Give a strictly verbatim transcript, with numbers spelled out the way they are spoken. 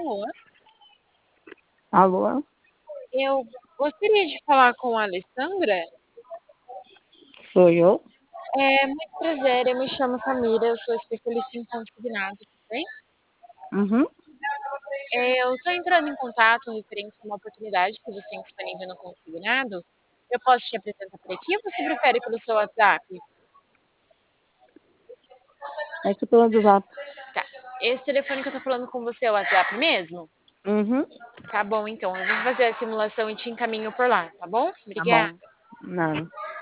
Alô? Alô? Eu gostaria de falar com a Alessandra. Sou eu? É, muito prazer, eu me chamo Samira, eu sou especialista em consignado, tudo bem? Uhum. É, eu estou entrando em contato referente a uma oportunidade que você tem disponível no consignado. Eu posso te apresentar por aqui ou você prefere pelo seu WhatsApp? É que pelo WhatsApp. Tá. Esse telefone que eu tô falando com você é o WhatsApp mesmo? Uhum. Tá bom, então. Eu vou fazer a simulação e te encaminho por lá, tá bom? Tá Obrigada. bom. Nada.